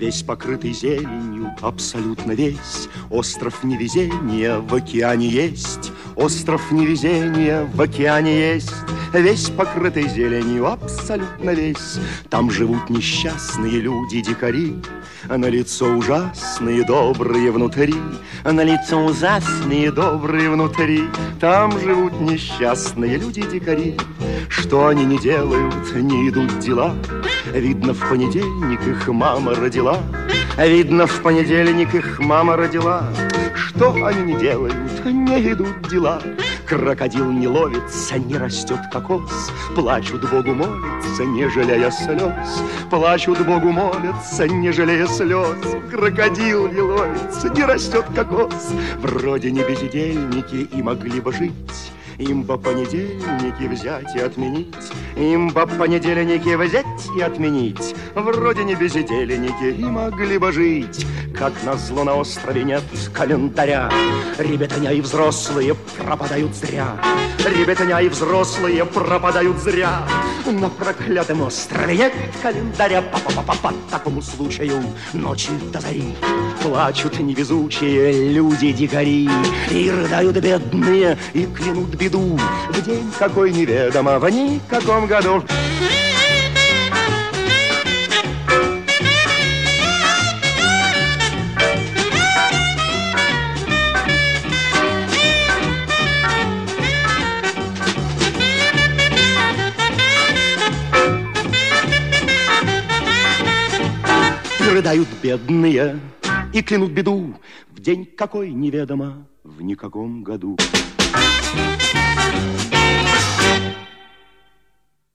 Весь покрытый зеленью, абсолютно весь. Остров невезения в океане есть. Остров невезения в океане есть. Весь покрытый зеленью, абсолютно весь. Там живут несчастные люди-дикари, а на лицо ужасные, добрые внутри. А на лицо ужасные, добрые внутри. Там живут несчастные люди-дикари. Что они не делают, не идут дела. Видно, в понедельник их мама родила. Видно, в понедельник их мама родила. Что они не делают, не идут дела. Крокодил не ловится, не растет кокос. Плачут Богу, молятся, не жалея слез. Плачут Богу, молятся, не жалея слез. Крокодил не ловится, не растет кокос. Вроде не бездельники и могли бы жить. Им бы понедельники взять и отменить. Им бы понедельники взять и отменить. Вроде не бездельники и могли бы жить. Как назло на острове нет календаря. Ребятня и взрослые пропадают зря. Ребятня и взрослые пропадают зря. На проклятом острове нет календаря. По такому случаю ночью до зари плачут невезучие люди-дикари. И рыдают бедные, и клянут беду. В день какой неведомо, в никаком году. Рыдают бедные и клянут беду. В день какой неведомо, в никаком году.